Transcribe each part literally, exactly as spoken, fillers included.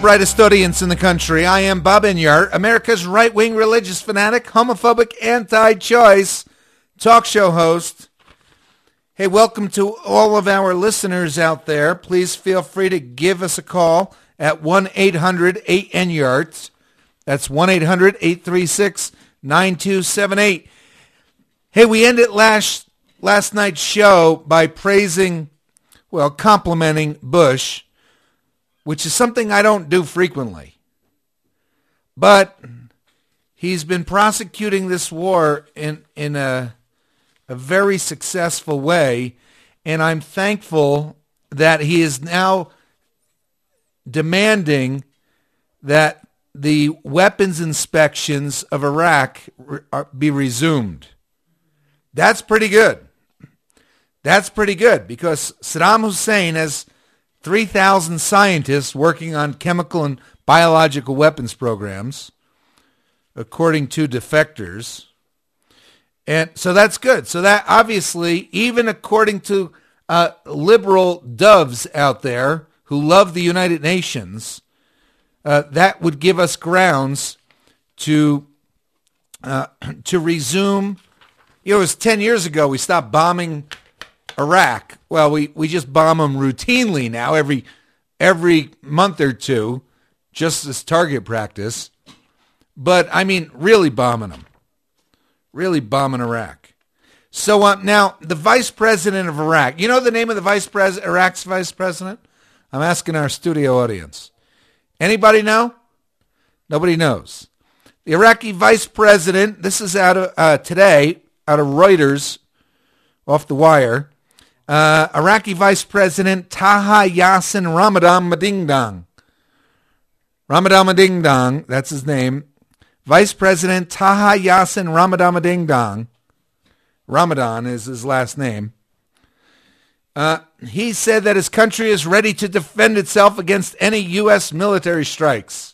brightest audience in the country. I am Bob Enyart, America's right-wing religious fanatic, homophobic, anti-choice talk show host. Hey, welcome to all of our listeners out there. Please feel free to give us a call at one eight hundred eight N Y A R T. That's one eight hundred eight three six nine two seven eight. Hey, we ended last, last night's show by praising, well, complimenting Bush, which is something I don't do frequently. But he's been prosecuting this war in, in a, a very successful way, and I'm thankful that he is now demanding that the weapons inspections of Iraq be resumed. That's pretty good. That's pretty good because Saddam Hussein has three thousand scientists working on chemical and biological weapons programs, according to defectors. And so that's good. So that obviously, even according to uh, liberal doves out there who love the United Nations, uh, that would give us grounds to uh, to resume. You know, it was ten years ago we stopped bombing Iraq. Well, we, we just bomb them routinely now, every every month or two, just as target practice. But, I mean, really bombing them. Really bombing Iraq. So uh, now, the vice president of Iraq, you know the name of the vice pres Iraq's vice president? I'm asking our studio audience. Anybody know? Nobody knows. The Iraqi vice president, this is out of uh, today, out of Reuters, off the wire. Uh, Iraqi Vice President Taha Yassin Ramadan Madingdang. Ramadan Madingdang, that's his name. Vice President Taha Yassin Ramadan Madingdang. Ramadan is his last name. Uh, he said that his country is ready to defend itself against any U S military strikes.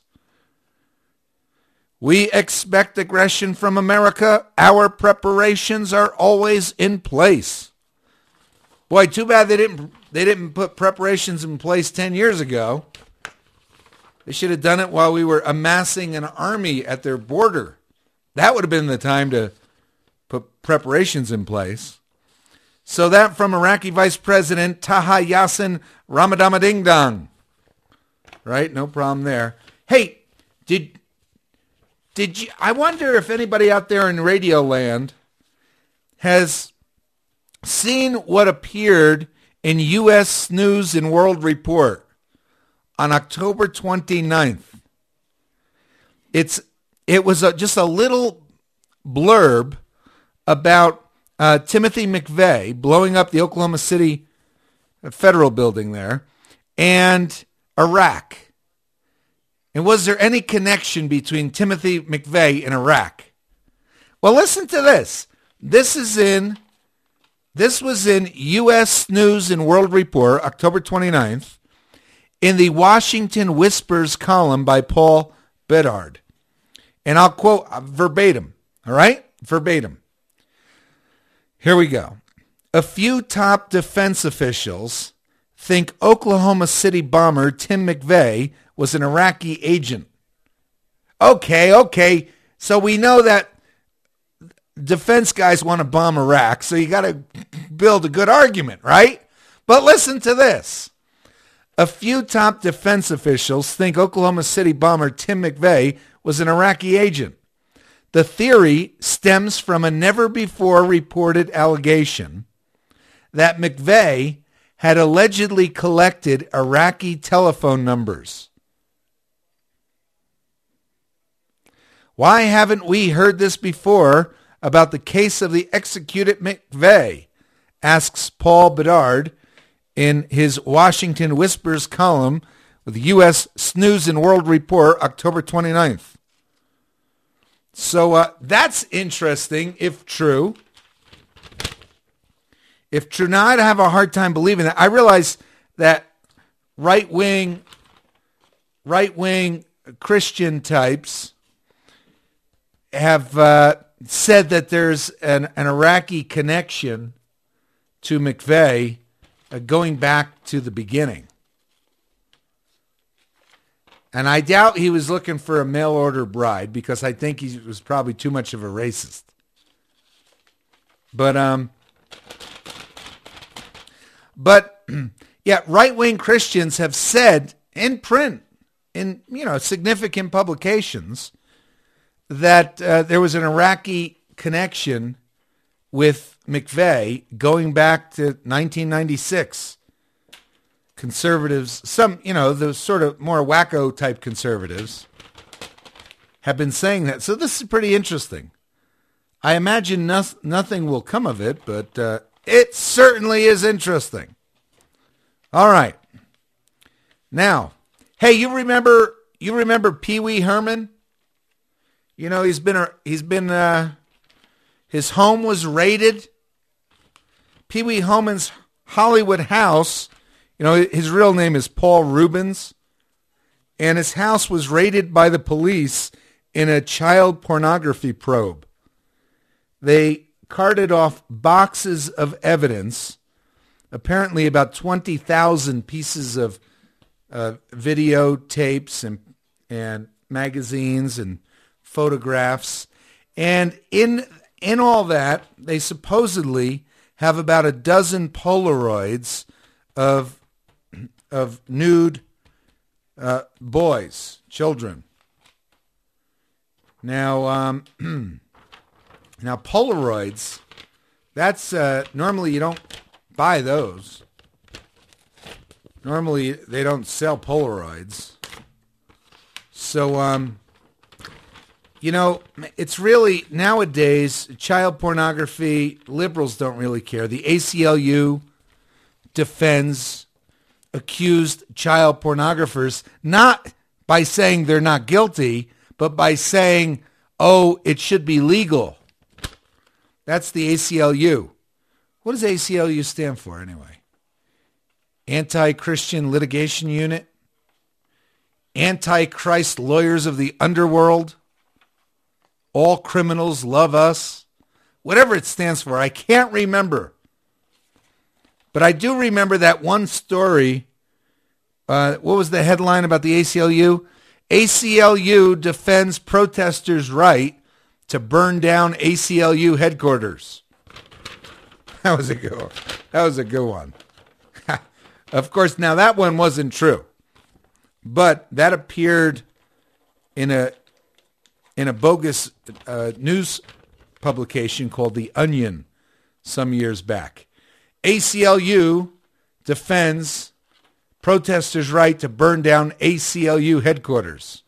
We expect aggression from America. Our preparations are always in place. Boy, too bad they didn't they didn't put preparations in place ten years ago. They should have done it while we were amassing an army at their border. That would have been the time to put preparations in place. So that from Iraqi Vice President Taha Yassin Ramadan. Right? No problem there. Hey, did did you I wonder if anybody out there in Radio Land has seen what appeared in U S News and World Report on October twenty-ninth. It's it was a, just a little blurb about uh, Timothy McVeigh blowing up the Oklahoma City federal building there and Iraq. And was there any connection between Timothy McVeigh and Iraq? Well, listen to this. This is in This was in U S News and World Report, October twenty-ninth, in the Washington Whispers column by Paul Bedard. And I'll quote verbatim, all right? Verbatim. Here we go. A few top defense officials think Oklahoma City bomber Tim McVeigh was an Iraqi agent. Okay, okay. So we know that defense guys want to bomb Iraq, so you got to build a good argument, right? But listen to this. A few top defense officials think Oklahoma City bomber Tim McVeigh was an Iraqi agent. The theory stems from a never-before-reported allegation that McVeigh had allegedly collected Iraqi telephone numbers. Why haven't we heard this before about the case of the executed McVeigh, asks Paul Bedard in his Washington Whispers column with U S News and World Report, October twenty-ninth. So uh, that's interesting, if true. If true, now I'd have a hard time believing that. I realize that right-wing, right-wing Christian types have uh, said that there's an, an Iraqi connection to McVeigh uh, going back to the beginning. And I doubt he was looking for a mail order bride because I think he was probably too much of a racist. But, um, but yeah, right-wing Christians have said in print, in, you know, significant publications, that uh, there was an Iraqi connection with McVeigh going back to nineteen ninety-six. Conservatives, some, you know, the sort of more wacko type conservatives have been saying that. So this is pretty interesting. I imagine no- nothing will come of it, but uh, it certainly is interesting. All right. Now, hey, you remember you remember Pee Wee Herman? You know, he's been he's been uh, his home was raided. Pee Wee Herman's Hollywood house. You know, his real name is Paul Rubens, and his house was raided by the police in a child pornography probe. They carted off boxes of evidence, apparently about twenty thousand pieces of uh, videotapes and, and magazines and photographs. And in in all that, they supposedly have about a dozen Polaroids of of nude uh, boys, children. Now, um, now Polaroids, that's uh, normally you don't buy those. Normally they don't sell Polaroids. So, um, you know, it's really nowadays child pornography. Liberals don't really care. The A C L U defends accused child pornographers, not by saying they're not guilty, but by saying, oh, it should be legal. That's the A C L U. What does A C L U stand for anyway? Anti-Christian Litigation Unit? Anti-Christ Lawyers of the Underworld? All criminals love us? Whatever it stands for, I can't remember. But I do remember that one story. Uh, what was the headline about the A C L U? A C L U defends protesters' right to burn down A C L U headquarters. That was a good one. That was a good one. Of course, now that one wasn't true. But that appeared in a in a bogus uh, news publication called The Onion some years back. A C L U defends protesters' right to burn down A C L U headquarters.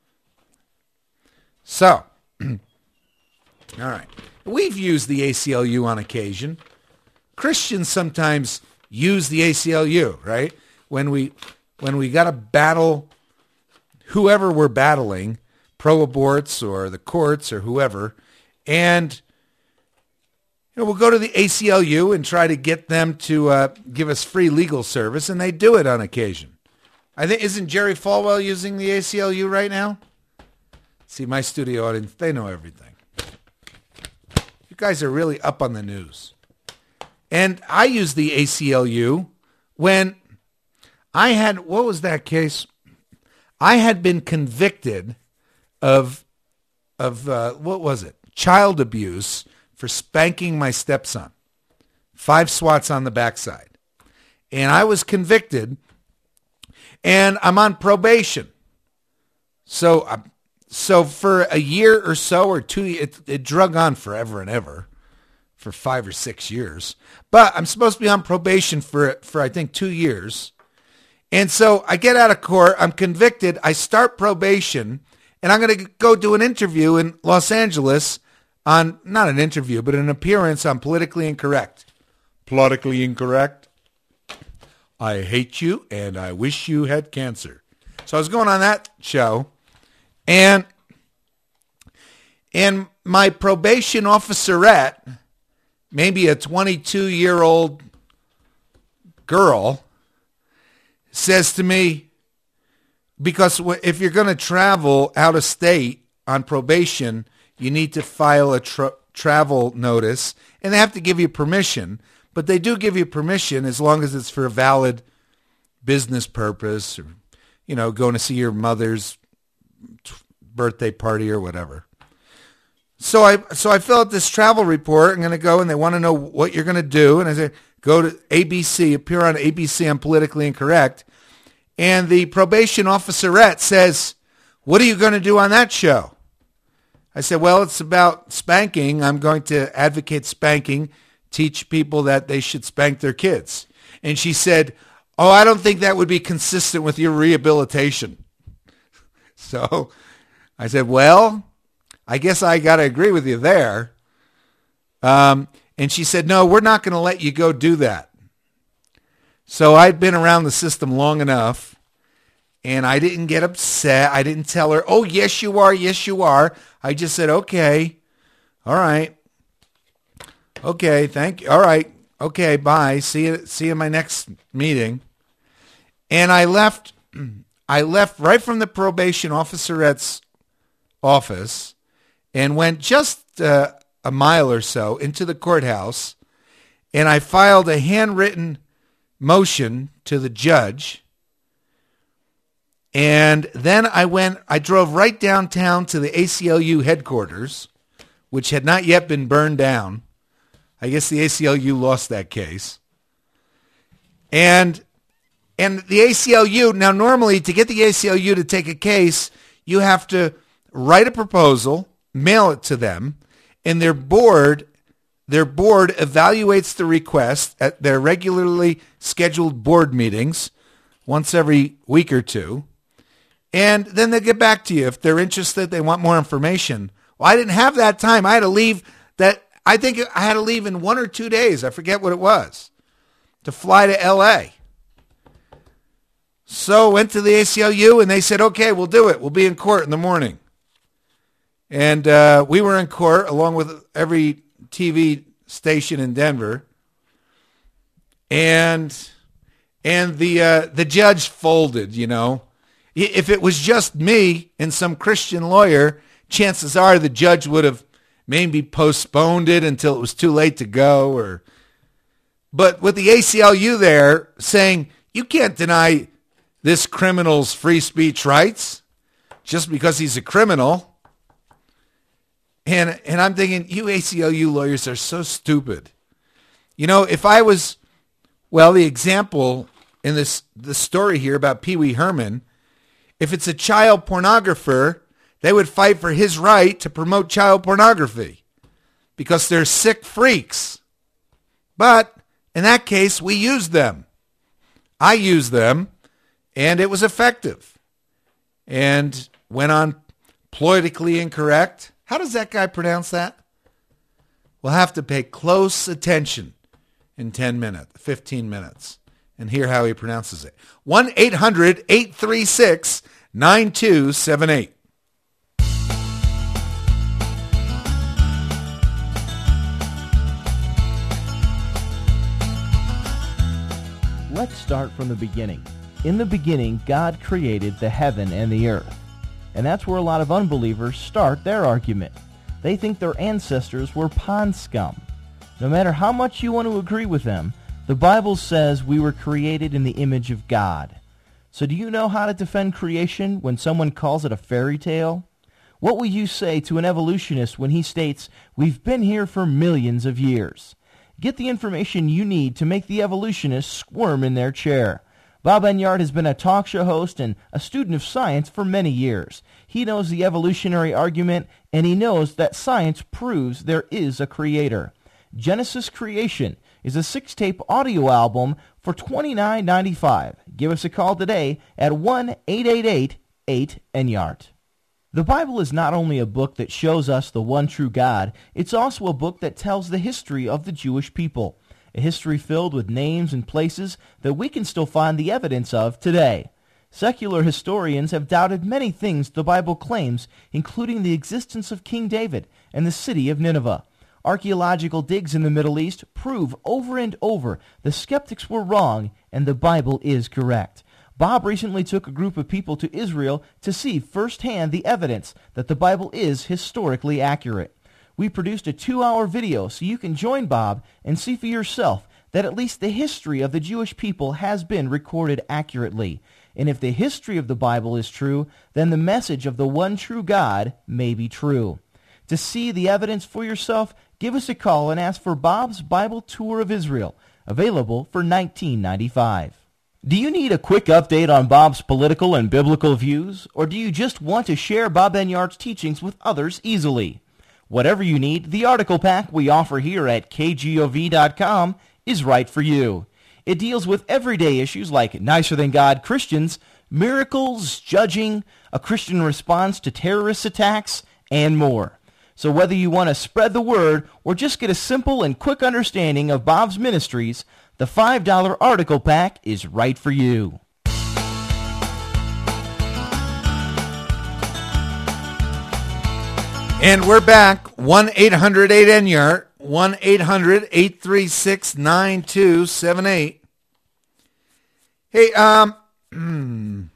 So, all right. We've used the A C L U on occasion. Christians sometimes use the A C L U, right? When we when we got to battle whoever we're battling, pro-aborts or the courts or whoever, and you know, we'll go to the A C L U and try to get them to uh, give us free legal service, and they do it on occasion. I think isn't Jerry Falwell using the A C L U right now? See, my studio audience, they know everything. You guys are really up on the news. And I used the A C L U when I had, what was that case? I had been convicted of, of uh, what was it? Child abuse for spanking my stepson. Five swats on the backside. And I was convicted, and I'm on probation. So, uh, so for a year or so, or two, it, it drug on forever and ever, for five or six years. But I'm supposed to be on probation for, for I think, two years. And so I get out of court, I'm convicted, I start probation, and I'm going to go do an interview in Los Angeles on, not an interview, but an appearance on Politically Incorrect. Politically Incorrect? I hate you, and I wish you had cancer. So I was going on that show, and and my probation officerette, maybe a twenty-two-year-old girl, says to me, because if you're going to travel out of state on probation, you need to file a tra- travel notice, and they have to give you permission. But they do give you permission as long as it's for a valid business purpose, or, you know, going to see your mother's birthday party or whatever. So I so I fill out this travel report. I'm going to go, and they want to know what you're going to do. And I say, go to A B C, appear on A B C. I'm politically incorrect. And the probation officerette says, what are you going to do on that show? I said, well, it's about spanking. I'm going to advocate spanking, teach people that they should spank their kids. And she said, oh, I don't think that would be consistent with your rehabilitation. So I said, well, I guess I got to agree with you there. Um, and she said, no, we're not going to let you go do that. So I'd been around the system long enough, and I didn't get upset. I didn't tell her, oh, yes, you are. Yes, you are. I just said, okay. All right. Okay. Thank you. All right. Okay. Bye. See you. See you in my next meeting. And I left, I left right from the probation officerette's office and went just uh, a mile or so into the courthouse, and I filed a handwritten motion to the judge. And then I went, I drove right downtown to the A C L U headquarters, which had not yet been burned down. I guess the A C L U lost that case. And and the A C L U, now normally to get the A C L U to take a case, you have to write a proposal, mail it to them, and their board, their board evaluates the request at their regularly scheduled board meetings once every week or two. And then they get back to you if they're interested, they want more information. Well, I didn't have that time. I had to leave that, I think I had to leave in one or two days. I forget what it was, to fly to L A. So went to the A C L U and they said, okay, we'll do it. We'll be in court in the morning. And uh, we were in court along with every T V station in Denver. And and the uh, the judge folded, you know. If it was just me and some Christian lawyer, chances are the judge would have maybe postponed it until it was too late to go. Or, but with the A C L U there saying, you can't deny this criminal's free speech rights just because he's a criminal. And and I'm thinking, you A C L U lawyers are so stupid. You know, if I was, well, the example in this the story here about Pee Wee Herman, if it's a child pornographer, they would fight for his right to promote child pornography because they're sick freaks. But in that case, we used them. I used them, and it was effective. And went on politically incorrect. How does that guy pronounce that? We'll have to pay close attention in ten minutes, fifteen minutes, and hear how he pronounces it. one eight hundred eight three six nine two seven eight. Let's start from the beginning. In the beginning, God created the heaven and the earth. And that's where a lot of unbelievers start their argument. They think their ancestors were pond scum. No matter how much you want to agree with them, the Bible says we were created in the image of God. So do you know how to defend creation when someone calls it a fairy tale? What will you say to an evolutionist when he states, we've been here for millions of years? Get the information you need to make the evolutionist squirm in their chair. Bob Enyart has been a talk show host and a student of science for many years. He knows the evolutionary argument, and he knows that science proves there is a creator. Genesis Creation is a six-tape audio album for twenty-nine ninety-five. Give us a call today at one eight eight eight eight Enyart. The Bible is not only a book that shows us the one true God, it's also a book that tells the history of the Jewish people. A history filled with names and places that we can still find the evidence of today. Secular historians have doubted many things the Bible claims, including the existence of King David and the city of Nineveh. Archaeological digs in the Middle East prove over and over the skeptics were wrong and the Bible is correct. Bob recently took a group of people to Israel to see firsthand the evidence that the Bible is historically accurate. We produced a two-hour video so you can join Bob and see for yourself that at least the history of the Jewish people has been recorded accurately. And if the history of the Bible is true, then the message of the one true God may be true. To see the evidence for yourself, give us a call and ask for Bob's Bible Tour of Israel, available for nineteen ninety-five dollars. Do you need a quick update on Bob's political and biblical views, or do you just want to share Bob Enyart's teachings with others easily? Whatever you need, the article pack we offer here at K G O V dot com is right for you. It deals with everyday issues like nicer-than-God Christians, miracles, judging, a Christian response to terrorist attacks, and more. So whether you want to spread the word or just get a simple and quick understanding of Bob's ministries, the five dollar article pack is right for you. And we're back. one eight hundred eight N Y A R, one eight hundred eight three six nine two seven eight. Hey, um,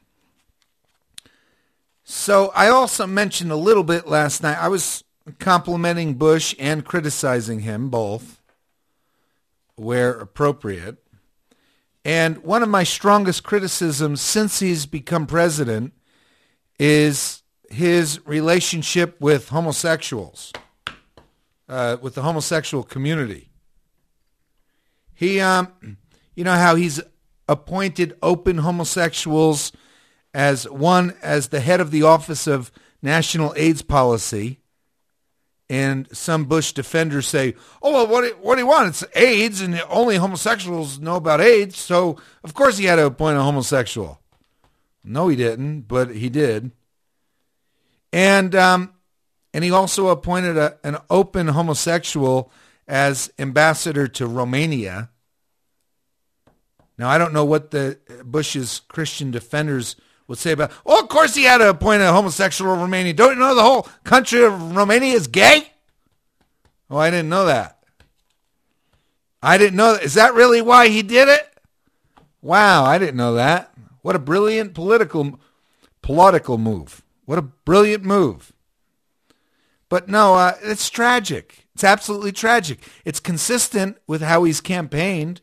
so I also mentioned a little bit last night. I was complimenting Bush and criticizing him both, where appropriate. And one of my strongest criticisms since he's become president is his relationship with homosexuals, uh, with the homosexual community. He, um, you know how he's appointed open homosexuals as one, as the head of the Office of National AIDS Policy. And some Bush defenders say, oh, well, what do, what do you want? It's AIDS, and only homosexuals know about AIDS, so of course he had to appoint a homosexual. No, he didn't, but he did. And um, and he also appointed a, an open homosexual as ambassador to Romania. Now, I don't know what the Bush's Christian defenders would say about, oh, of course he had to appoint a homosexual in Romania. Don't you know the whole country of Romania is gay? Oh, I didn't know that. I didn't know that. Is that really why he did it? Wow, I didn't know that. What a brilliant political political move. What a brilliant move. But no, uh, it's tragic. It's absolutely tragic. It's consistent with how he's campaigned.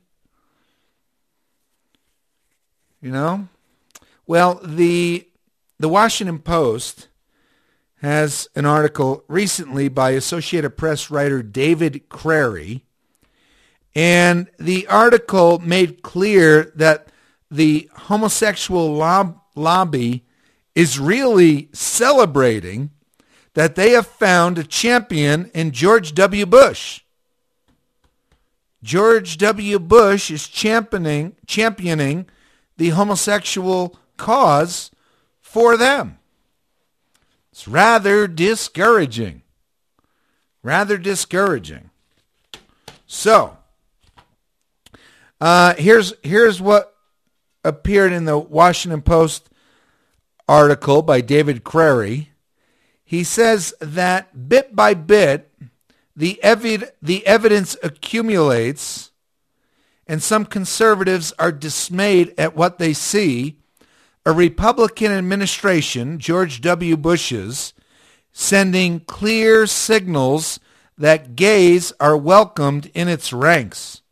You know? Well, the the Washington Post has an article recently by Associated Press writer David Crary, and the article made clear that the homosexual lob- lobby is really celebrating that they have found a champion in George W. Bush. George W. Bush is championing championing the homosexual cause for them. It's rather discouraging. Rather discouraging. So, uh, here's here's what appeared in the Washington Post article by David Crary. He says that bit by bit, the evi- the evidence accumulates, and some conservatives are dismayed at what they see. A Republican administration, George W. Bush's, sending clear signals that gays are welcomed in its ranks.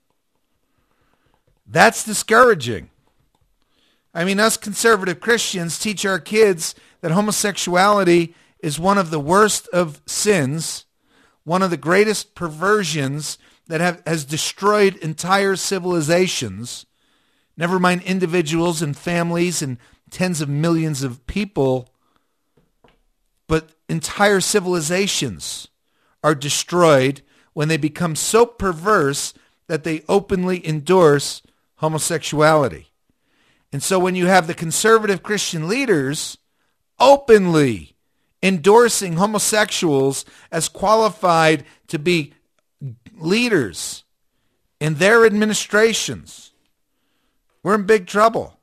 That's discouraging. I mean, us conservative Christians teach our kids that homosexuality is one of the worst of sins, one of the greatest perversions that have, has destroyed entire civilizations, never mind individuals and families and tens of millions of people, but entire civilizations are destroyed when they become so perverse that they openly endorse homosexuality. And so when you have the conservative Christian leaders openly endorsing homosexuals as qualified to be leaders in their administrations, we're in big trouble.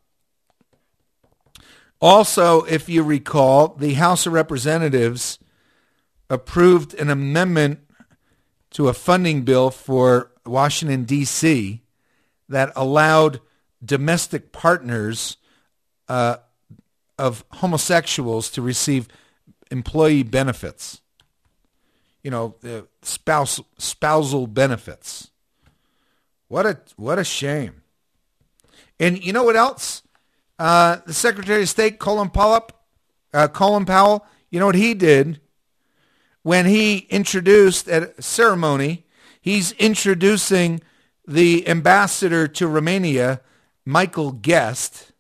Also, if you recall, the House of Representatives approved an amendment to a funding bill for Washington, D C that allowed domestic partners uh, of homosexuals to receive employee benefits. You know, uh, spouse spousal benefits. What a what a shame. And you know what else? Uh, the Secretary of State, Colin Powell, uh, Colin Powell, you know what he did? When he introduced at a ceremony, he's introducing the ambassador to Romania, Michael Guest,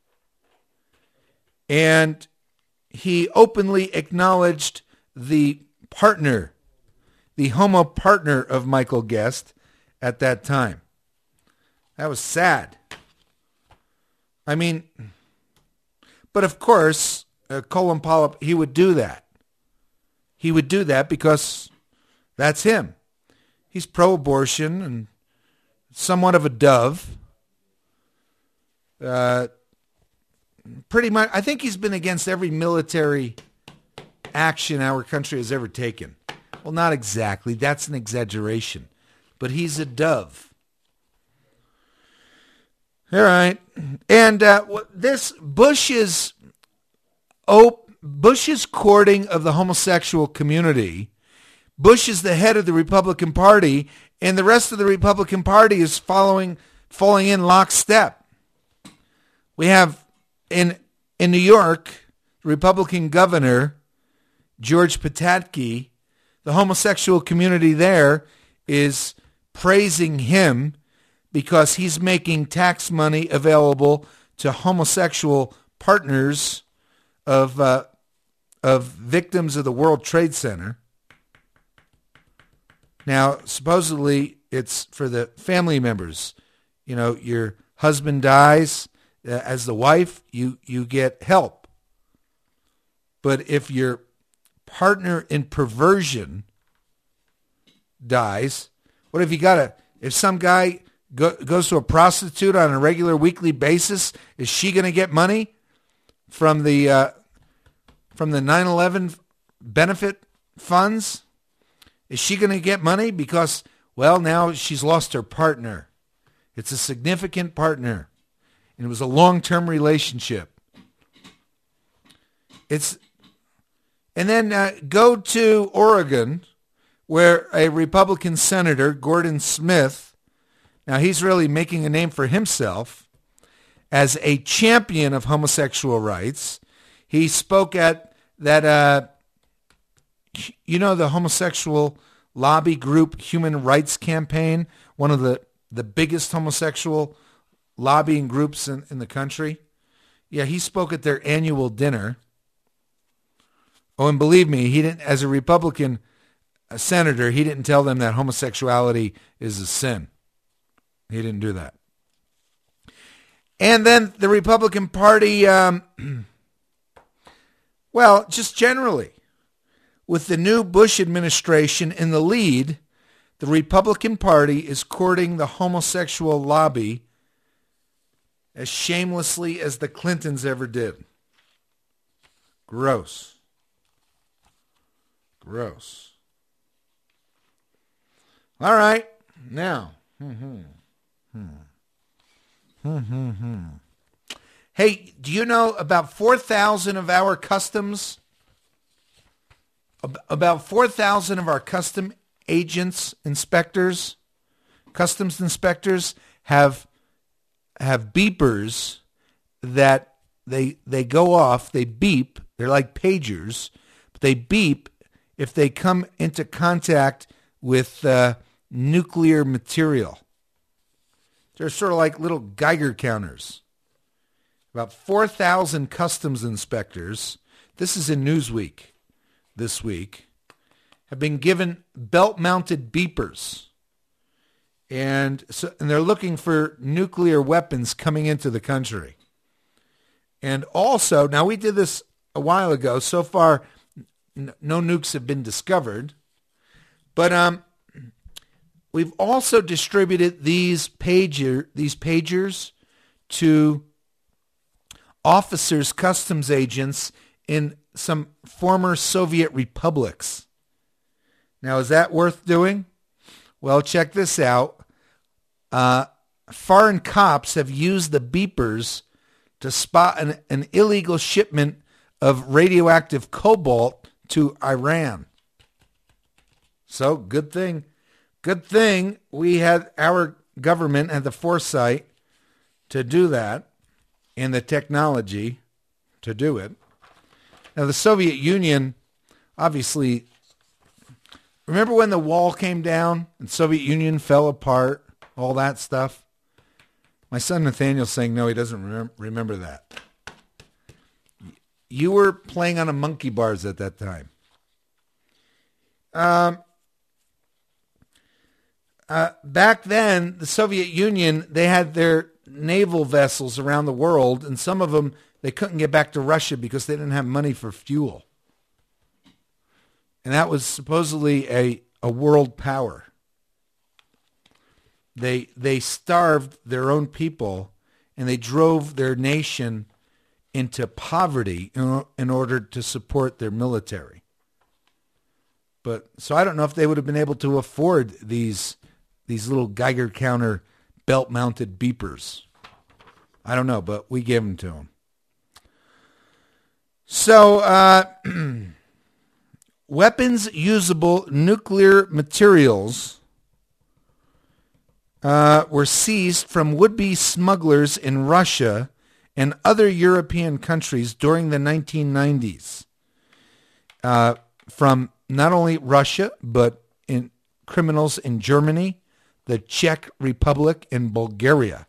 and he openly acknowledged the partner, the homo partner of Michael Guest at that time. That was sad. I mean, but of course, uh, Colin Powell, he would do that. He would do that because that's him. He's pro-abortion and somewhat of a dove. Uh, pretty much, I think he's been against every military action our country has ever taken. Well, not exactly. That's an exaggeration. But he's a dove. All right. And uh, this Bush's, oh, Bush's courting of the homosexual community, Bush is the head of the Republican Party, and the rest of the Republican Party is following, falling in lockstep. We have in in New York, the Republican governor, George Pataki, the homosexual community there is praising him because he's making tax money available to homosexual partners of uh, of victims of the World Trade Center. Now, supposedly, it's for the family members. You know, your husband dies, uh, as the wife, you, you get help. But if your partner in perversion dies, what if you got a, if some guy go, goes to a prostitute on a regular weekly basis, is she going to get money from the uh, from the nine eleven benefit funds? Is she going to get money because, well, now she's lost her partner? It's a significant partner, and it was a long-term relationship. It's, and then uh, go to Oregon, where a Republican senator, Gordon Smith, now he's really making a name for himself as a champion of homosexual rights. He spoke at that, uh, you know, the homosexual lobby group Human Rights Campaign, one of the, the biggest homosexual lobbying groups in, in the country. Yeah, he spoke at their annual dinner. Oh, and believe me, he didn't, as a Republican a senator, he didn't tell them that homosexuality is a sin. He didn't do that. And then the Republican Party, um, well, just generally, with the new Bush administration in the lead, the Republican Party is courting the homosexual lobby as shamelessly as the Clintons ever did. Gross. Gross. All right. Now. Hmm, hmm. Hmm, hmm, hmm. Hey, do you know about four thousand of our customs, about four thousand of our custom agents, inspectors, customs inspectors have have beepers that they they go off, they beep, they're like pagers, but they beep if they come into contact with uh, nuclear material. They're sort of like little Geiger counters. About four thousand customs inspectors, this is in Newsweek this week, have been given belt-mounted beepers. And so, and they're looking for nuclear weapons coming into the country. And also, now we did this a while ago. So far, n- no nukes have been discovered. But um, we've also distributed these pager these pagers to officers, customs agents in some former Soviet republics. Now, is that worth doing? Well, check this out. Uh, foreign cops have used the beepers to spot an, an illegal shipment of radioactive cobalt to Iran. So, good thing. Good thing we had, our government had the foresight to do that. and the technology to do it. Now, the Soviet Union, obviously, remember when the wall came down and Soviet Union fell apart, all that stuff? My son Nathaniel's saying, no, he doesn't remem- remember that. You were playing on a monkey bars at that time. Um, uh, back then, the Soviet Union, they had their naval vessels around the world, and some of them, they couldn't get back to Russia because they didn't have money for fuel. And that was supposedly a, a world power. They they starved their own people, and they drove their nation into poverty in, in order to support their military. But so I don't know if they would have been able to afford these these little Geiger counter belt-mounted beepers. I don't know, but we gave them to them. So, uh, weapons-usable nuclear materials uh, were seized from would-be smugglers in Russia and other European countries during the nineteen nineties. Uh, from not only Russia, but in criminals in Germany, the Czech Republic, and Bulgaria.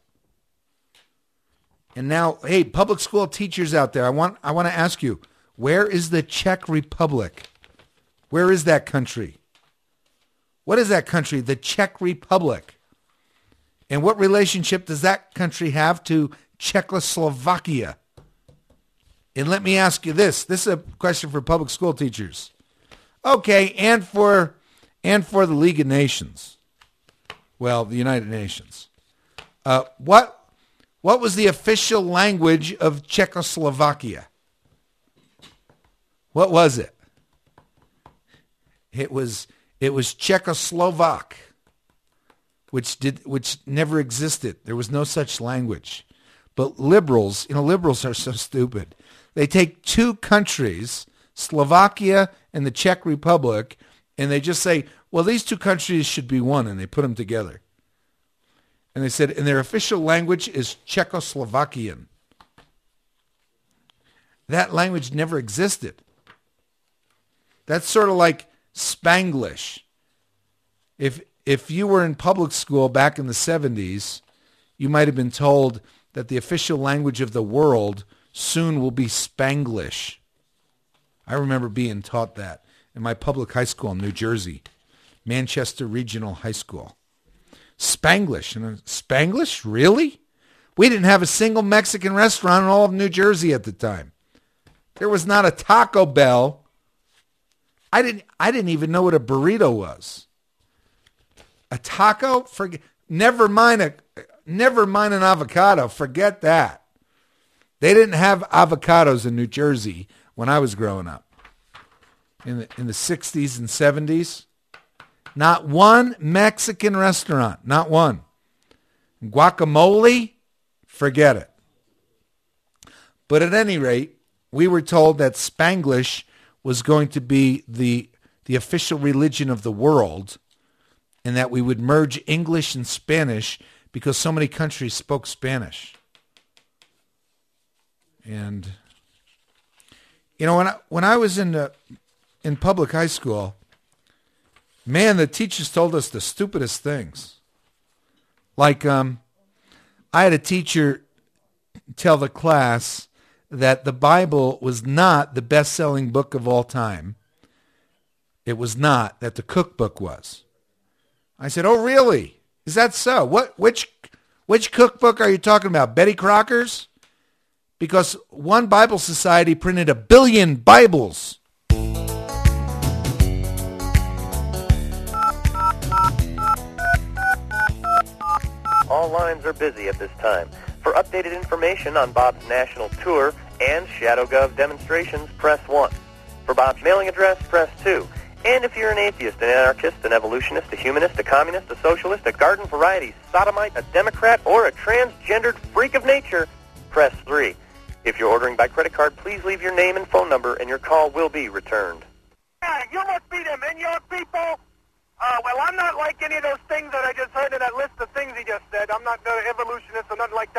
And now, hey, public school teachers out there, I want I want to ask you, where is the Czech Republic? Where is that country? What is that country? The Czech Republic. And what relationship does that country have to Czechoslovakia? And let me ask you this. This is a question for public school teachers. Okay, and for and for the League of Nations. Well, the United Nations. Uh, what what was the official language of Czechoslovakia? What was it? It was it was Czechoslovak, which did which never existed. There was no such language. But liberals, you know, liberals are so stupid. They take two countries, Slovakia and the Czech Republic, and they just say, well, these two countries should be one, and they put them together. And they said, and their official language is Czechoslovakian. That language never existed. That's sort of like Spanglish. If if you were in public school back in the seventies, you might have been told that the official language of the world soon will be Spanglish. I remember being taught that in my public high school in New Jersey, Manchester Regional High School. Spanglish. And Spanglish? Really? We didn't have a single Mexican restaurant in all of New Jersey at the time. There was not a Taco Bell. I didn't I didn't even know what a burrito was. A taco? Forget never mind a never mind an avocado. Forget that. They didn't have avocados in New Jersey when I was growing up. In the in the sixties and seventies. Not one Mexican restaurant. Not one. Guacamole? Forget it. But at any rate, we were told that Spanglish was going to be the the official religion of the world, and that we would merge English and Spanish because so many countries spoke Spanish. And you know, when I, when I was in the, in public high school, man, the teachers told us the stupidest things. Like, um, I had a teacher tell the class that the Bible was not the best-selling book of all time. It was not, that the cookbook was. I said, oh, really? Is that so? What? Which, which cookbook are you talking about? Betty Crocker's? Because one Bible society printed a billion Bibles. All lines are busy at this time. For updated information on Bob's national tour and ShadowGov demonstrations, press one. For Bob's mailing address, press two. And if you're an atheist, an anarchist, an evolutionist, a humanist, a communist, a socialist, a garden variety sodomite, a Democrat, or a transgendered freak of nature, press three. If you're ordering by credit card, please leave your name and phone number, and your call will be returned. Yeah, you must be them in your people. Uh, well, I'm not like any of those things that I just heard in that list of things he just said. I'm not an evolutionist or nothing like that.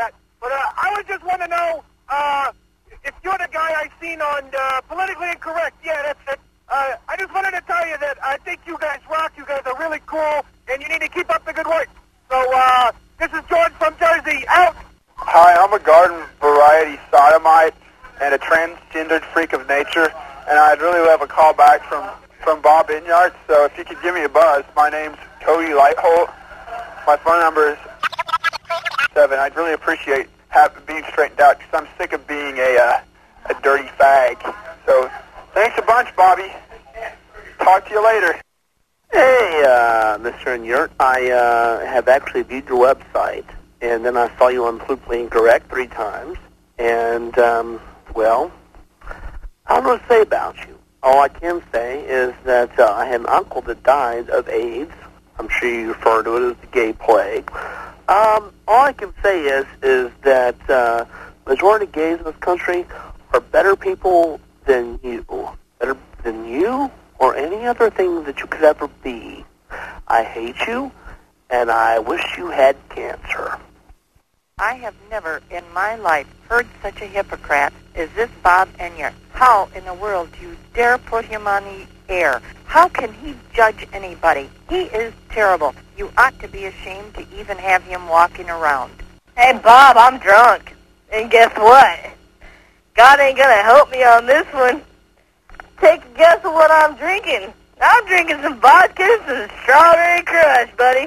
But uh, I would just want to know uh, if you're the guy I seen on uh, Politically Incorrect. Yeah, that's it. Uh, I just wanted to tell you that I think you guys rock. You guys are really cool, and you need to keep up the good work. So uh, this is George from Jersey. Out. Hi, I'm a garden variety sodomite and a transgendered freak of nature, and I'd really love a call back from, from Bob Inyart. So if you could give me a buzz, my name's Cody Lightholt. My phone number is seven. I'd really appreciate having being straightened out because I'm sick of being a uh, a dirty fag. So thanks a bunch, Bobby. Talk to you later. Hey, uh, Mister Inyart, I uh, have actually viewed your website, and then I saw you on Politically Incorrect three times, and, um, well, I don't know what to say about you. All I can say is that uh, I had an uncle that died of AIDS. I'm sure you refer to it as the gay plague. Um, all I can say is is that uh, majority of gays in this country are better people than you, better than you or any other thing that you could ever be. I hate you, and I wish you had cancer. I have never in my life heard such a hypocrite as this Bob Inyart. How in the world do you dare put him on the air? How can he judge anybody? He is terrible. You ought to be ashamed to even have him walking around. Hey, Bob, I'm drunk. And guess what? God ain't gonna help me on this one. Take a guess of what I'm drinking. I'm drinking some vodka and some strawberry crush, buddy.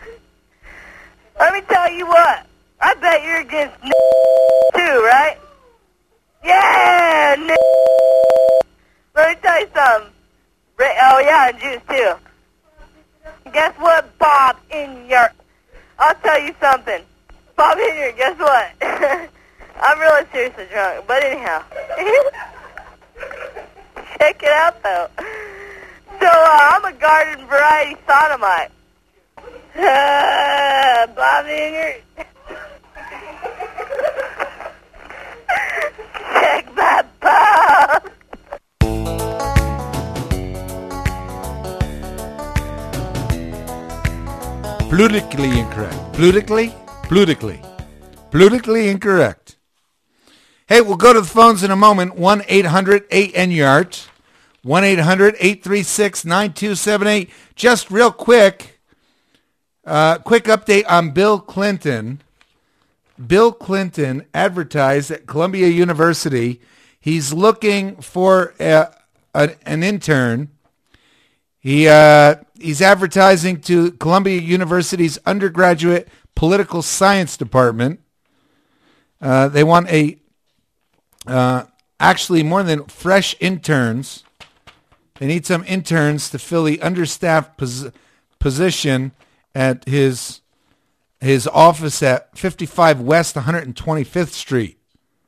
Let me tell you what. I bet you're against too, right? Yeah, n- Let me tell you something. Oh, yeah, and juice, too. Guess what, Bob Inyart? I'll tell you something. Bob Inyart, guess what? I'm really seriously drunk, but anyhow. Check it out, though. So, uh, I'm a garden variety sodomite. Uh, Bob Inyart. Check my Bob. Politically incorrect. Politically? Politically. Politically incorrect. Hey, we'll go to the phones in a moment. one eight hundred eight N Y A R T. one eight hundred eight three six nine two seven eight. Just real quick, uh, quick update on Bill Clinton. Bill Clinton advertised at Columbia University. He's looking for a, a, an intern. He uh, he's advertising to Columbia University's undergraduate political science department. Uh, they want a uh, actually more than fresh interns. They need some interns to fill the understaffed pos- position at his his office at fifty-five West one hundred twenty-fifth Street.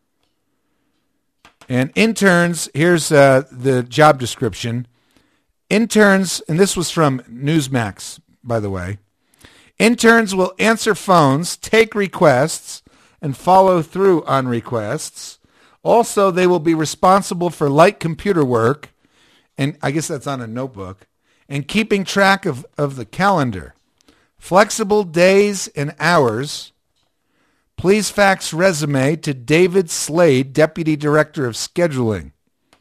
And interns, here's uh, the job description. Interns, and this was from Newsmax, by the way. Interns will answer phones, take requests, and follow through on requests. Also, they will be responsible for light computer work, and I guess that's on a notebook, and keeping track of, of the calendar. Flexible days and hours. Please fax resume to David Slade, Deputy Director of Scheduling.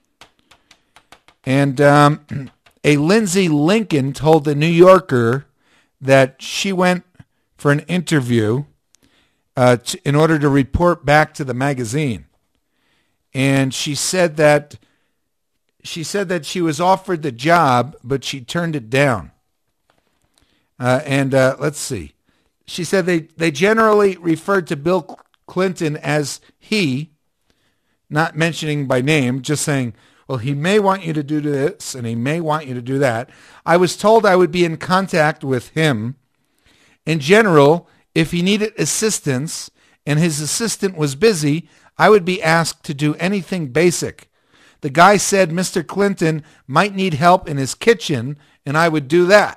And um, a Lindsay Lincoln told the New Yorker that she went for an interview uh, t- in order to report back to the magazine. And she said that she said that she was offered the job, but she turned it down. Uh, and uh, let's see. She said they, they generally referred to Bill Clinton as he, not mentioning by name, just saying, well, he may want you to do this and he may want you to do that. I was told I would be in contact with him. In general, if he needed assistance and his assistant was busy, I would be asked to do anything basic. The guy said Mister Clinton might need help in his kitchen, and I would do that.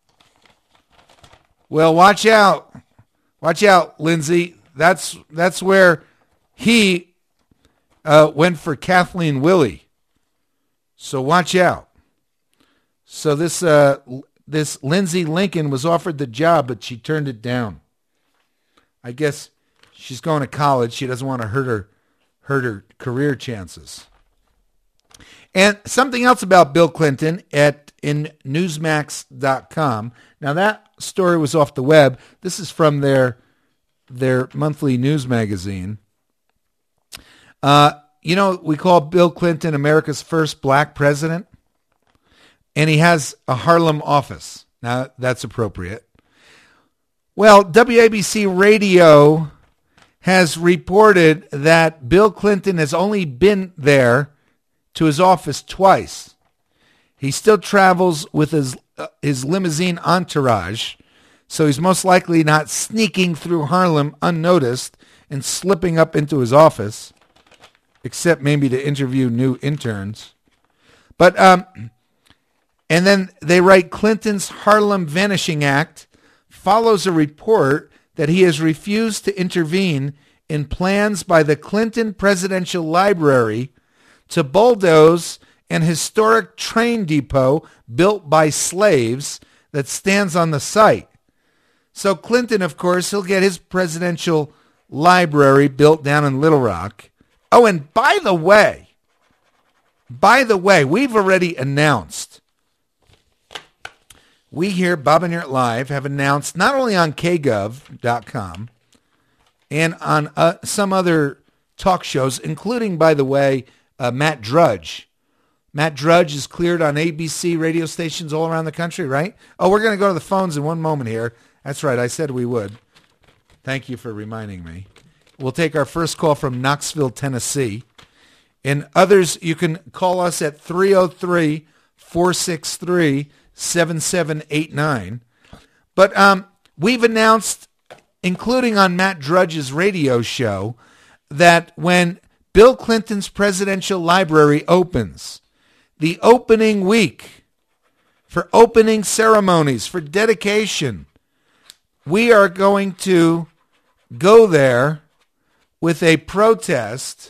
Well, watch out. Watch out, Lindsay. That's that's where he uh, went for Kathleen Willey. So watch out. So this uh, this Lindsay Lincoln was offered the job, but she turned it down. I guess She's going to college. She doesn't want to hurt her hurt her career chances. And something else about Bill Clinton at in newsmax dot com. Now that story was off the web. This is from their their monthly news magazine. Uh, you know, we call Bill Clinton America's first black president, and he has a Harlem office. Now that's appropriate. Well, W A B C Radio has reported that Bill Clinton has only been there to his office twice. He still travels with his uh, his limousine entourage, so he's most likely not sneaking through Harlem unnoticed and slipping up into his office, except maybe to interview new interns. But um, and then they write Clinton's Harlem Vanishing Act follows a report that he has refused to intervene in plans by the Clinton Presidential Library to bulldoze an historic train depot built by slaves that stands on the site. So Clinton, of course, he'll get his presidential library built down in Little Rock. Oh, and by the way, by the way, we've already announced, we here, Bob and Yurt Live, have announced not only on K gov dot com and on uh, some other talk shows, including, by the way, uh, Matt Drudge. Matt Drudge is cleared on A B C radio stations all around the country, right? Oh, we're going to go to the phones in one moment here. That's right. I said we would. Thank you for reminding me. We'll take our first call from Knoxville, Tennessee. And others, you can call us at three oh three, four six three, seven seven eight nine. But um, we've announced, including on Matt Drudge's radio show, that when Bill Clinton's presidential library opens, the opening week, for opening ceremonies, for dedication, we are going to go there with a protest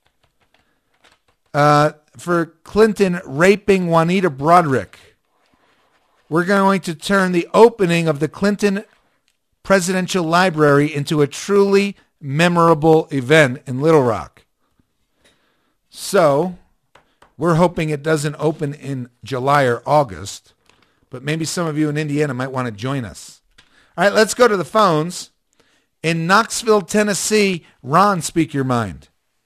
uh, for Clinton raping Juanita Broderick. We're going to turn the opening of the Clinton Presidential Library into a truly memorable event in Little Rock. So, we're hoping it doesn't open in July or August, but maybe some of you in Indiana might want to join us. All right, let's go to the phones. In Knoxville, Tennessee, Ron, speak your mind.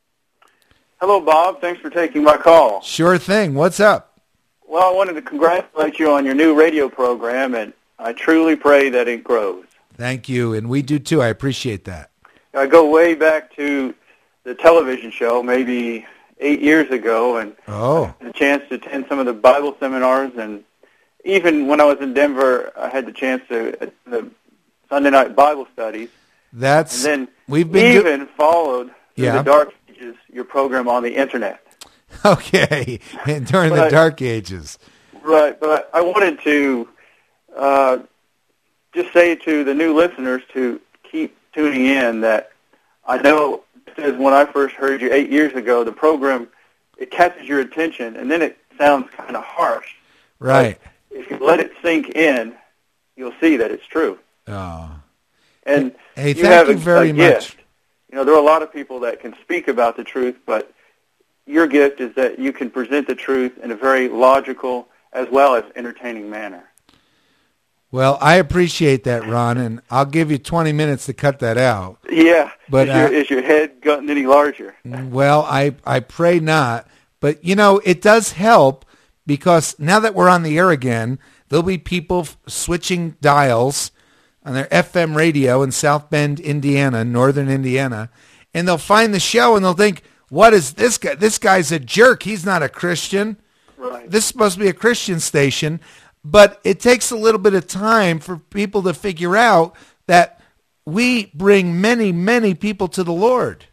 Hello, Bob. Thanks for taking my call. Sure thing. What's up? Well, I wanted to congratulate you on your new radio program, and I truly pray that it grows. Thank you, and we do too. I appreciate that. I go way back to the television show, maybe eight years ago, and oh. I had a chance to attend some of the Bible seminars, and even when I was in Denver, I had the chance to attend the Sunday night Bible studies. That's and then we've been even do- followed through yeah. the Dark Ages, your program on the internet. Okay, and during but the I, Dark Ages. Right, but I, I wanted to uh, just say to the new listeners to keep tuning in that I know, as when I first heard you eight years ago, the program, it catches your attention, and then it sounds kind of harsh. Right. But if you let it sink in, you'll see that it's true. Oh. And hey, you thank have you a, very a much. gift. You know, there are a lot of people that can speak about the truth, but your gift is that you can present the truth in a very logical as well as entertaining manner. Well, I appreciate that, Ron, and I'll give you twenty minutes to cut that out. Yeah. But is, your, uh, is your head gotten any larger? Well, I, I pray not. But, you know, it does help because now that we're on the air again, there'll be people f- switching dials on their F M radio in South Bend, Indiana, northern Indiana, and they'll find the show and they'll think, what is this guy? This guy's a jerk. He's not a Christian. Right. This is supposed to be a Christian station. But it takes a little bit of time for people to figure out that we bring many, many people to the Lord.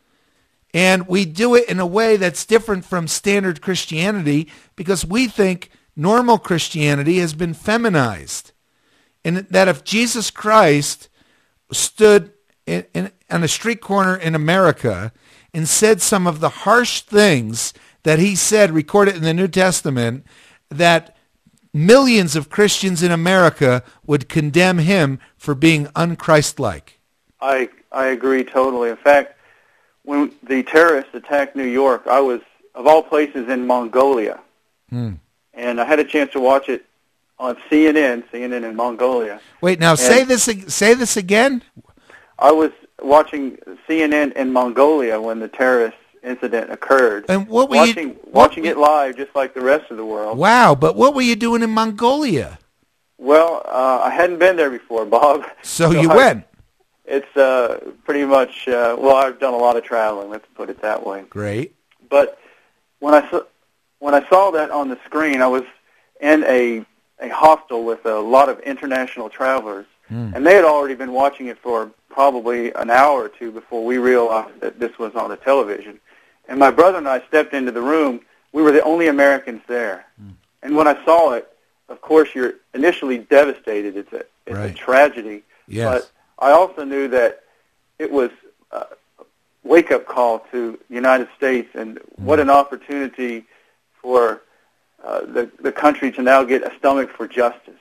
And we do it in a way that's different from standard Christianity because we think normal Christianity has been feminized. And that if Jesus Christ stood in, in, on a street corner in America and said some of the harsh things that he said, recorded in the New Testament, that millions of Christians in America would condemn him for being unchristlike. I I agree totally. In fact, when the terrorists attacked New York, I was, of all places, in Mongolia. Hmm. And I had a chance to watch it on C N N, C N N in Mongolia. Wait, now And say this ag- say this again. I was watching C N N in Mongolia when the terrorist incident occurred. And what were watching, you what watching were- it live, just like the rest of the world. Wow, but what were you doing in Mongolia? Well, uh, I hadn't been there before, Bob. So, you I- went. It's uh, pretty much, uh, well, I've done a lot of traveling, let's put it that way. Great. But when I saw, when I saw that on the screen, I was in a, a hostel with a lot of international travelers, Mm. and they had already been watching it for probably an hour or two before we realized that this was on the television. And my brother and I stepped into the room. We were the only Americans there. Mm. And when I saw it, of course, you're initially devastated. It's a, it's Right. a tragedy. Yes. But I also knew that it was a wake-up call to the United States, and what an opportunity for uh, the, the country to now get a stomach for justice.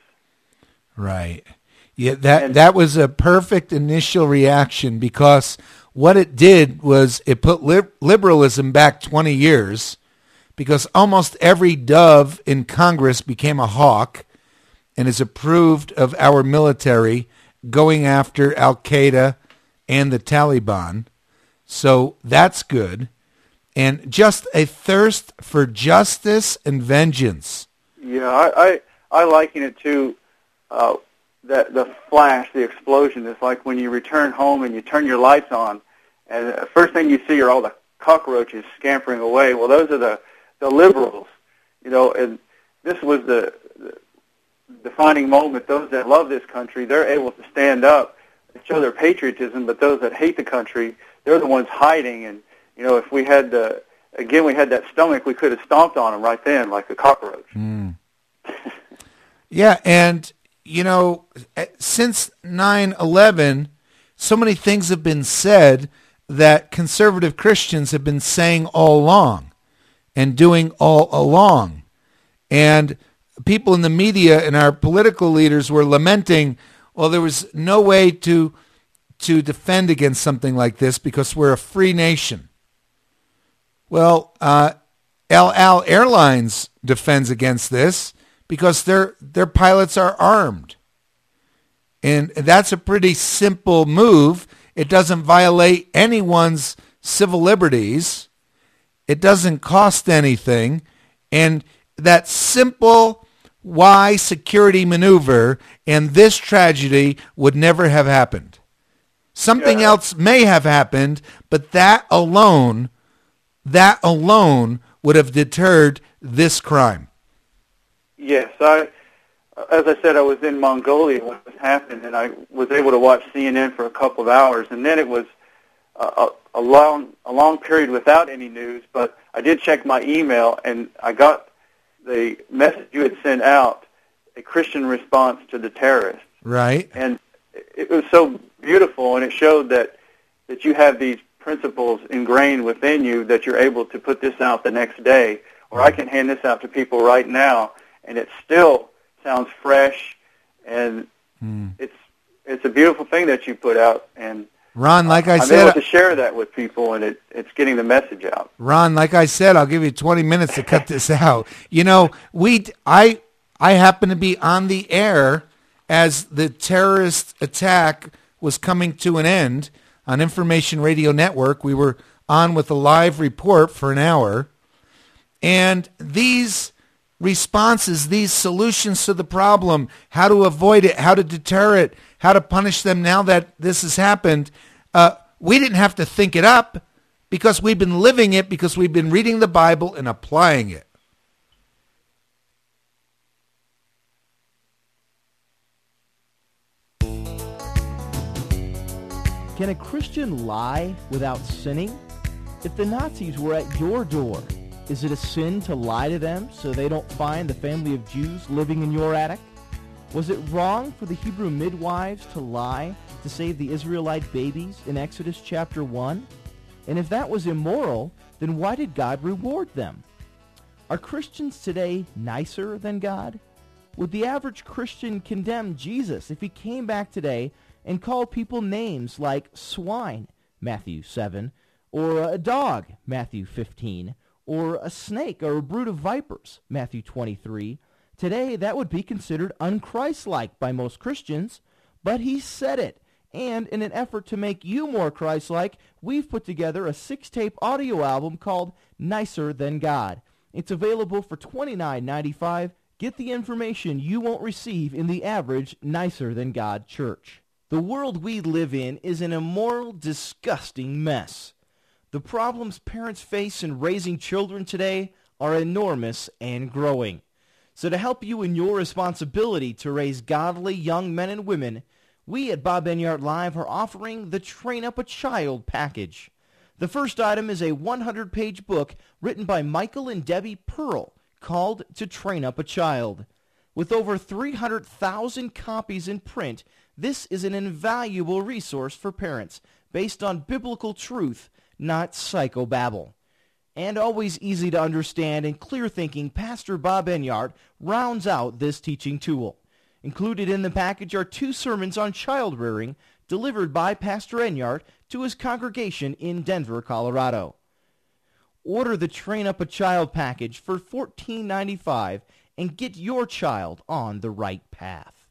Right. Yeah, that And- that was a perfect initial reaction, because what it did was it put lib- liberalism back twenty years, because almost every dove in Congress became a hawk and is approved of our military going after Al-Qaeda and the Taliban. So that's good. And just a thirst for justice and vengeance. Yeah, I, I, I liken it to uh, that the flash, the explosion. It's like when you return home and you turn your lights on, and the first thing you see are all the cockroaches scampering away. Well, those are the, the liberals, you know, and this was the, the defining moment. Those that love this country, they're able to stand up and show their patriotism, but those that hate the country, they're the ones hiding. And, you know, if we had the, again, we had that stomach, we could have stomped on them right then like a cockroach. Mm. Yeah, and, you know, since nine eleven, so many things have been said that conservative Christians have been saying all along and doing all along. And people in the media and our political leaders were lamenting, well, there was no way to to defend against something like this because we're a free nation. Well, uh, El Al Airlines defends against this because their their pilots are armed. And that's a pretty simple move. It doesn't violate anyone's civil liberties. It doesn't cost anything. And that simple why security maneuver and this tragedy would never have happened. Something Yeah. else may have happened, but that alone, that alone would have deterred this crime. Yes, I, as I said, I was in Mongolia when this happened, and I was able to watch C N N for a couple of hours, and then it was a, a, a long, a long period without any news. But I did check my email, and I got the message you had sent out, a Christian response to the terrorists, Right? and it was so beautiful, and it showed that that you have these principles ingrained within you that you're able to put this out the next day, or I can hand this out to people right now, and it still sounds fresh, and Hmm. it's it's a beautiful thing that you put out, and Ron, like I I'm said, able to share that with people, and it, it's getting the message out. Ron, like I said, I'll give you twenty minutes to cut this out. You know, we, I, I happen to be on the air as the terrorist attack was coming to an end on Information Radio Network. We were on with a live report for an hour, and these responses, these solutions to the problem, how to avoid it, how to deter it, how to punish them now that this has happened, uh, we didn't have to think it up because we've been living it, because we've been reading the Bible and applying it. Can a Christian lie without sinning? If the Nazis were at your door, is it a sin to lie to them so they don't find the family of Jews living in your attic? Was it wrong for the Hebrew midwives to lie to save the Israelite babies in Exodus chapter one? And if that was immoral, then why did God reward them? Are Christians today nicer than God? Would the average Christian condemn Jesus if he came back today and called people names like swine, Matthew seven, or a dog, Matthew fifteen, or a snake or a brood of vipers, Matthew twenty-three, today that would be considered unchristlike by most Christians, but he said it. And in an effort to make you more Christ-like, we've put together a six-tape audio album called Nicer Than God. It's available for twenty-nine ninety-five. Get the information you won't receive in the average Nicer Than God church. The world we live in is an immoral, disgusting mess. The problems parents face in raising children today are enormous and growing. So to help you in your responsibility to raise godly young men and women, we at Bob Enyart Live are offering the Train Up a Child package. The first item is a one hundred page book written by Michael and Debbie Pearl called To Train Up a Child. With over three hundred thousand copies in print, this is an invaluable resource for parents based on biblical truth, not psychobabble. And always easy to understand and clear-thinking, Pastor Bob Enyart rounds out this teaching tool. Included in the package are two sermons on child rearing delivered by Pastor Enyart to his congregation in Denver, Colorado. Order the Train Up a Child package for fourteen ninety-five and get your child on the right path.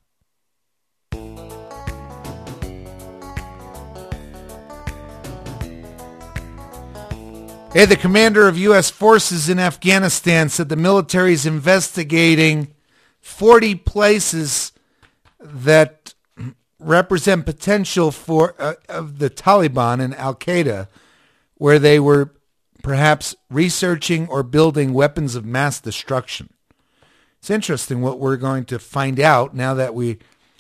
Hey, the commander of U S forces in Afghanistan said the military is investigating forty places that represent potential for uh, of the Taliban and Al-Qaeda, where they were perhaps researching or building weapons of mass destruction. It's interesting what we're going to find out now that we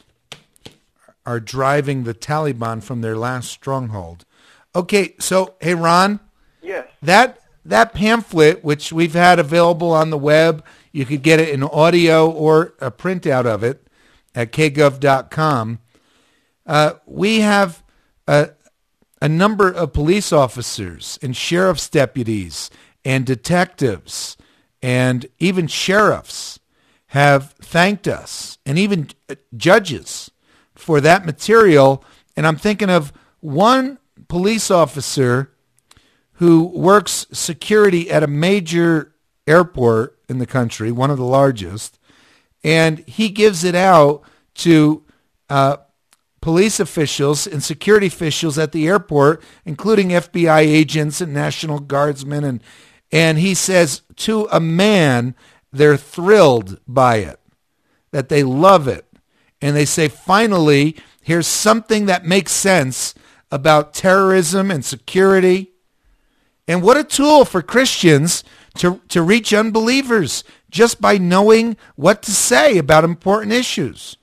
are driving the Taliban from their last stronghold. Okay, so, hey, Ron. Yes. That that pamphlet, which we've had available on the web, you could get it in audio or a printout of it at k gov dot com. Uh, we have a, a number of police officers and sheriff's deputies and detectives and even sheriffs have thanked us, and even judges, for that material. And I'm thinking of one police officer who works security at a major airport in the country, one of the largest, and he gives it out to uh, police officials and security officials at the airport, including F B I agents and National Guardsmen, and and he says to a man, they're thrilled by it, that they love it, and they say, finally, here's something that makes sense about terrorism and security. And what a tool for Christians to, to reach unbelievers just by knowing what to say about important issues.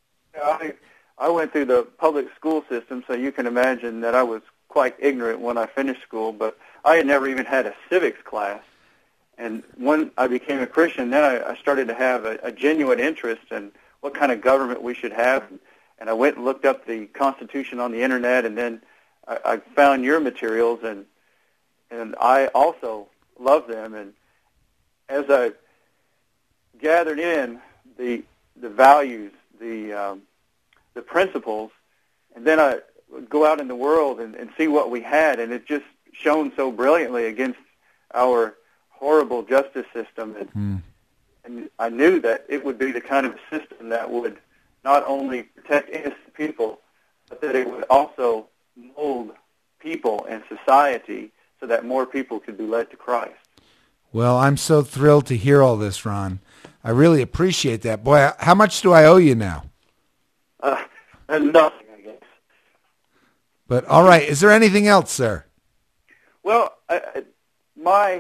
I, I went through the public school system, so you can imagine that I was quite ignorant when I finished school, but I had never even had a civics class. And when I became a Christian, then I, I started to have a, a genuine interest in what kind of government we should have. And I went and looked up the Constitution on the Internet, and then I, I found your materials, and and I also love them. And as I gathered in the the values, the um, the principles, and then I would go out in the world and, and see what we had, and it just shone so brilliantly against our horrible justice system. And, mm. and I knew that it would be the kind of system that would not only protect innocent people, but that it would also mold people and society so that more people could be led to Christ. Well, I'm so thrilled to hear all this, Ron. I really appreciate that. Boy, how much do I owe you now? Uh, nothing, I guess. But, all right, is there anything else, sir? Well, I, I, my,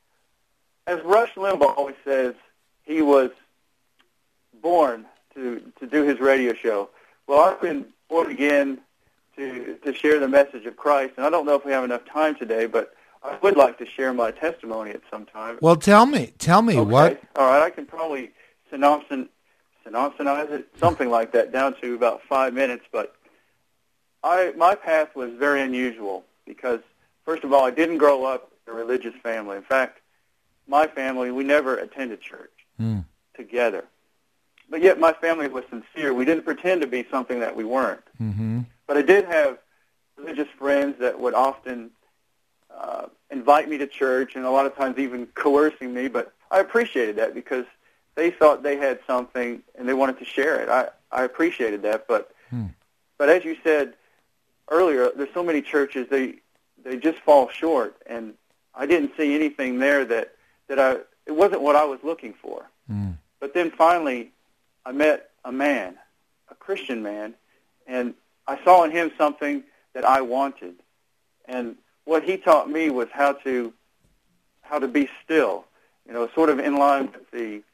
as Rush Limbaugh always says, he was born to, to do his radio show. Well, I've been born again to to share the message of Christ, and I don't know if we have enough time today, but I would like to share my testimony at some time. Well, tell me. Tell me okay. what. All right, I can probably synopsis, synopsize it, something like that, down to about five minutes. But I my path was very unusual because, first of all, I didn't grow up in a religious family. In fact, my family, we never attended church mm. together. but yet my family was sincere. We didn't pretend to be something that we weren't. Mm-hmm. But I did have religious friends that would often uh, invite me to church, and a lot of times even coercing me. But I appreciated that because they thought they had something and they wanted to share it. I, I appreciated that. But hmm. but as you said earlier, there's so many churches, they they just fall short. And I didn't see anything there that, that I, it wasn't what I was looking for. Hmm. But then finally, I met a man, a Christian man, and I saw in him something that I wanted. And what he taught me was how to how to be still, you know, sort of in line with the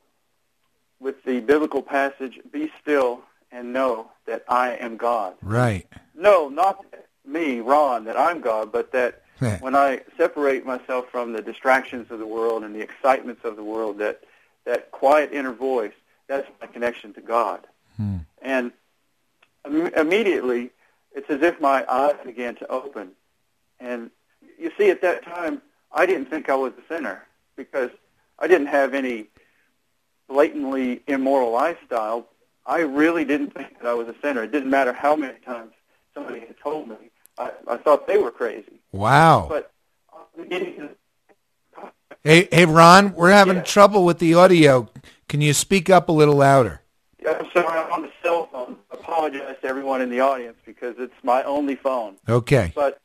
with the biblical passage, be still and know that I am God. Right. No, not me, Ron, that I'm God, but that when I separate myself from the distractions of the world and the excitements of the world, that that quiet inner voice, that's my connection to God. Hmm. And im- immediately, it's as if my eyes began to open. And you see, at that time, I didn't think I was a sinner because I didn't have any blatantly immoral lifestyle. I really didn't think that I was a sinner. It didn't matter how many times somebody had told me. I, I thought they were crazy. Wow. But I was beginning to... Hey, hey, Ron, we're having Yeah. trouble with the audio. Can you speak up a little louder? Yeah, I'm sorry, I'm on the cell phone. I apologize to everyone in the audience because it's my only phone. Okay. But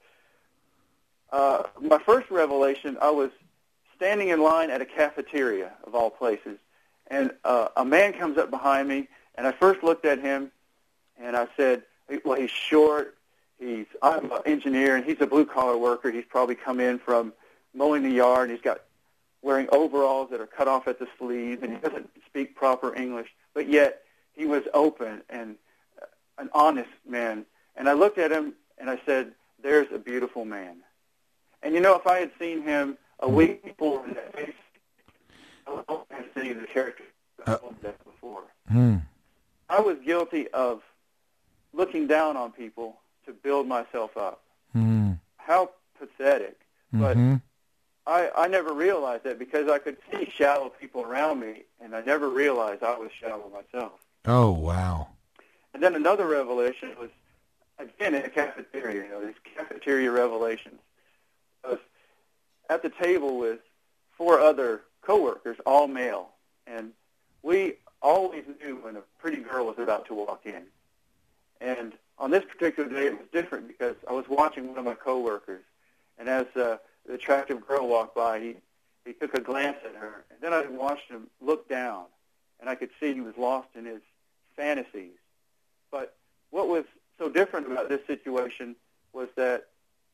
uh, my first revelation, I was standing in line at a cafeteria, of all places, and uh, a man comes up behind me, and I first looked at him, and I said, well, he's short, he's I'm an engineer, and he's a blue-collar worker. He's probably come in from mowing the yard, and he's got wearing overalls that are cut off at the sleeves, and he doesn't speak proper English, but yet he was open and an honest man. And I looked at him, and I said, there's a beautiful man. And, you know, if I had seen him a week before in that face, I would not have seen the character I looked at before. Hmm. I was guilty of looking down on people to build myself up. Hmm. How pathetic. But Mm-hmm. I, I never realized that because I could see shallow people around me, and I never realized I was shallow myself. Oh, wow. And then another revelation was, again, in a cafeteria, you know, these cafeteria revelations. I was at the table with four other coworkers, all male, and we always knew when a pretty girl was about to walk in. And on this particular day, it was different because I was watching one of my coworkers, and as uh, the attractive girl walked by, he, he took a glance at her, and then I watched him look down, and I could see he was lost in his fantasies. But what was so different about this situation was that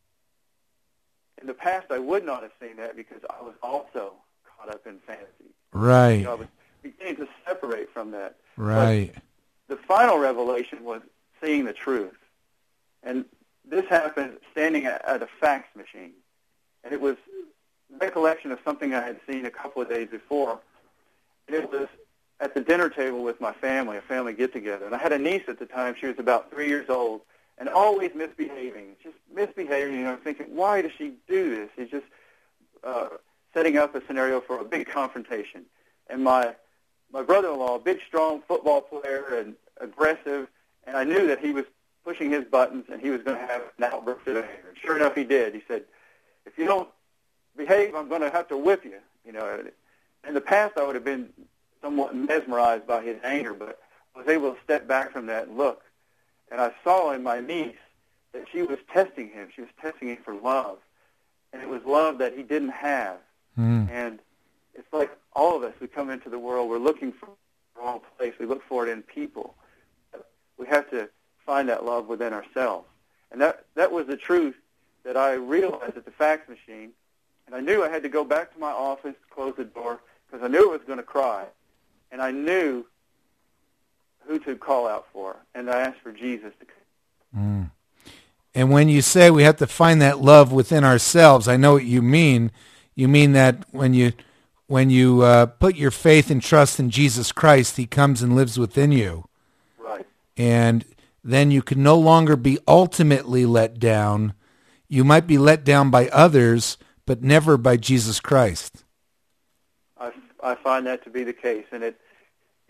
in the past I would not have seen that because I was also caught up in fantasy. Right. You know, I was beginning to separate from that. Right. But the final revelation was seeing the truth. And this happened standing at, at a fax machine. And it was recollection of something I had seen a couple of days before. And it was at the dinner table with my family, a family get-together. And I had a niece at the time. She was about three years old and always misbehaving, just misbehaving. You know, thinking, why does she do this? She's just uh, setting up a scenario for a big confrontation. And my my brother-in-law, a big, strong football player and aggressive, and I knew that he was pushing his buttons and he was going to have an outburst of anger. Sure enough, he did. He said, if you don't behave, I'm going to have to whip you. You know, in the past, I would have been somewhat mesmerized by his anger, but I was able to step back from that and look. And I saw in my niece that she was testing him. She was testing him for love. And it was love that he didn't have. Hmm. And it's like all of us, we come into the world, we're looking for the wrong place. We look for it in people. We have to find that love within ourselves. And that, that was the truth that I realized at the fax machine. And I knew I had to go back to my office, close the door, because I knew I was going to cry. And I knew who to call out for. And I asked for Jesus to come. Mm. And when you say we have to find that love within ourselves, I know what you mean. You mean that when you when you uh, put your faith and trust in Jesus Christ, he comes and lives within you. Right. And then you can no longer be ultimately let down. You might be let down by others, but never by Jesus Christ. I, I find that to be the case. And it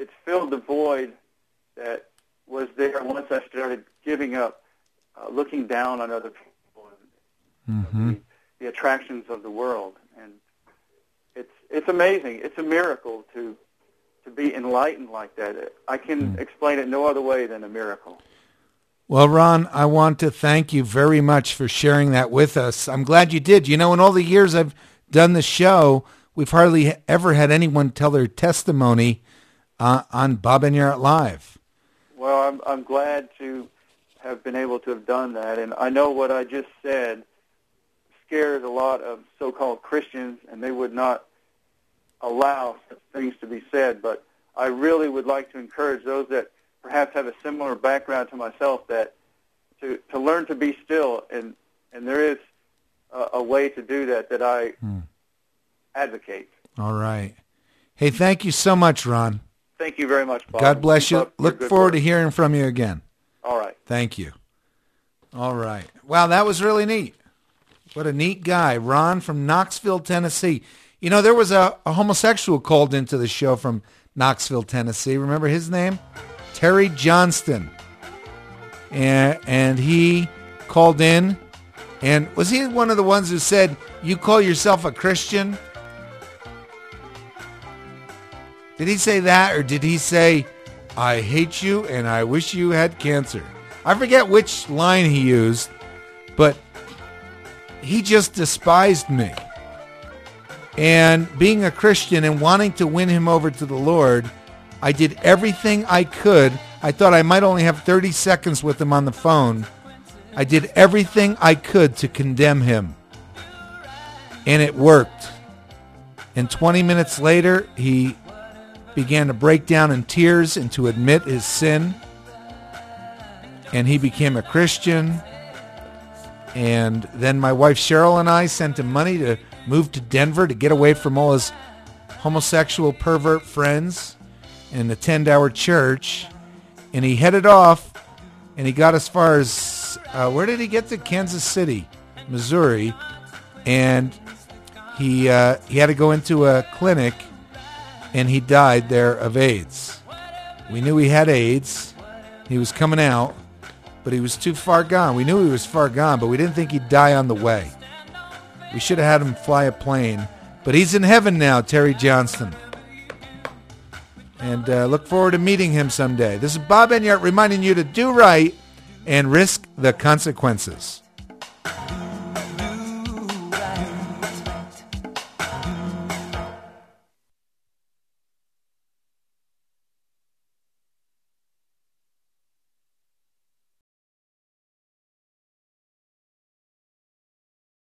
it's filled the void that was there once I started giving up, uh, looking down on other people and Mm-hmm. the, the attractions of the world. And it's it's amazing. It's a miracle to to be enlightened like that. I can explain it no other way than a miracle. Well, Ron, I want to thank you very much for sharing that with us. I'm glad you did. You know, in all the years I've done the show, we've hardly ever had anyone tell their testimony uh, on Bob Enyart Live. Well, I'm I'm glad to have been able to have done that, and I know what I just said scares a lot of so-called Christians, and they would not allow such things to be said, but I really would like to encourage those that perhaps have a similar background to myself that to, to learn to be still, and, and there is a, a way to do that that I Hmm. advocate. All right. Hey, thank you so much, Ron. Thank you very much, Bob. God bless Keep you. up your Look good forward work. to hearing from you again. All right. Thank you. All right. Wow, that was really neat. What a neat guy. Ron from Knoxville, Tennessee. You know, there was a, a homosexual called into the show from Knoxville, Tennessee. Remember his name? Terry Johnston. And, and he called in. And was he one of the ones who said, you call yourself a Christian? Did he say that, or did he say, I hate you and I wish you had cancer? I forget which line he used, but he just despised me. And being a Christian and wanting to win him over to the Lord, I did everything I could. I thought I might only have thirty seconds with him on the phone. I did everything I could to condemn him. And it worked. And twenty minutes later, he began to break down in tears and to admit his sin. And he became a Christian. And then my wife Cheryl and I sent him money to move to Denver to get away from all his homosexual pervert friends and attend our church. And he headed off, and he got as far as, uh, where did he get to? Kansas City, Missouri. And he uh, he had to go into a clinic, and he died there of AIDS. We knew he had AIDS. He was coming out, but he was too far gone. We knew he was far gone, but we didn't think he'd die on the way. We should have had him fly a plane. But he's in heaven now, Terry Johnston. And uh, look forward to meeting him someday. This is Bob Enyart reminding you to do right and risk the consequences.